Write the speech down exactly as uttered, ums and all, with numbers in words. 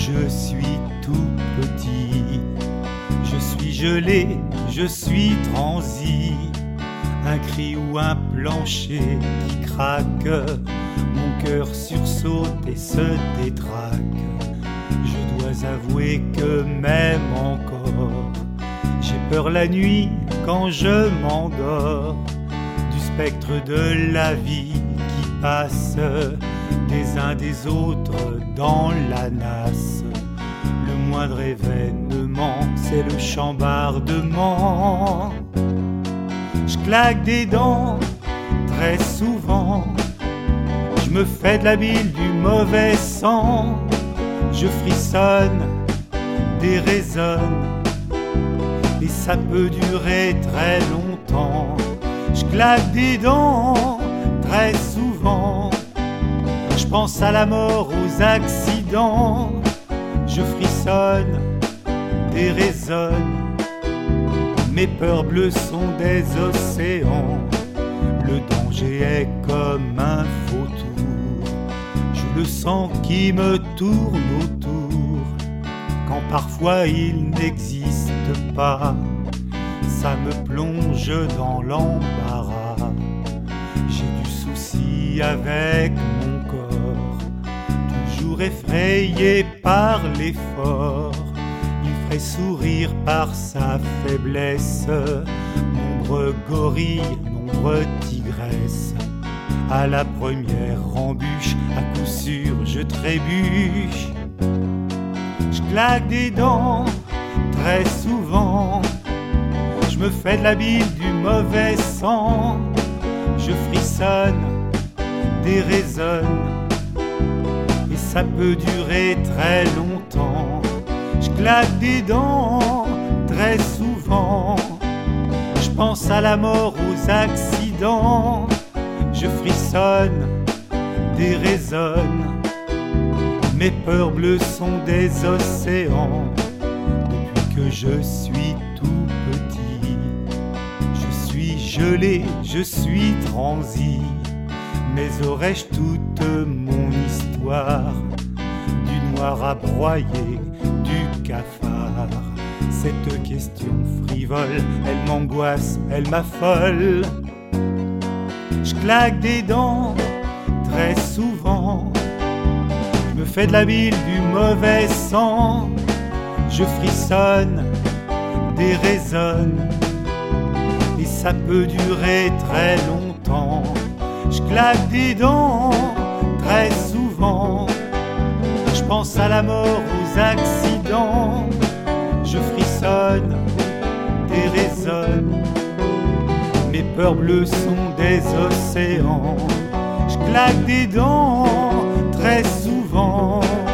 je suis tout petit. Je suis gelé, je suis transi, un cri ou un plancher qui craque, mon cœur sursaute et se détraque. Je dois avouer que même encore, j'ai peur la nuit quand je m'endors, du spectre de la vie qui passe des uns des autres dans la nasse. Le moindre événement, c'est le chambardement. Je claque des dents très souvent, je me fais de la bile, du mauvais sang. Je frissonne, déraisonne, et ça peut durer très longtemps. Je claque des dents très souvent, je pense à la mort, aux accidents. Je frissonne, déraisonne, mes peurs bleues sont des océans. Le danger est comme un vautour, je le sens qui me tourne autour, quand parfois il n'existe pas. Ça me plonge dans l'embarras, j'ai du souci avec mon corps, toujours effrayé par l'effort. Il ferait sourire par sa faiblesse, nombre gorille, nombre tigresse. À la première embûche, à coup sûr je trébuche. Je claque des dents très souvent, je me fais de la bile, du mauvais sang. Je frissonne, déraisonne, et ça peut durer très longtemps. Je claque des dents très souvent, je pense à la mort, aux accidents. Je frissonne, déraisonne, mes peurs bleues sont des océans. Depuis que je suis tout petit, je suis gelé, je suis transi, mais aurais-je toute mon histoire, du noir à broyer, du cafard? Cette question frivole, elle m'angoisse, elle m'affole. Je claque des dents très souvent, je me fais de la bile, du mauvais sang. Je frissonne, déraisonne, et ça peut durer très longtemps. Je claque des dents très souvent, je pense à la mort, aux accidents. Je frissonne, déraisonne, mes peurs bleues sont des océans. Je claque des dents très souvent.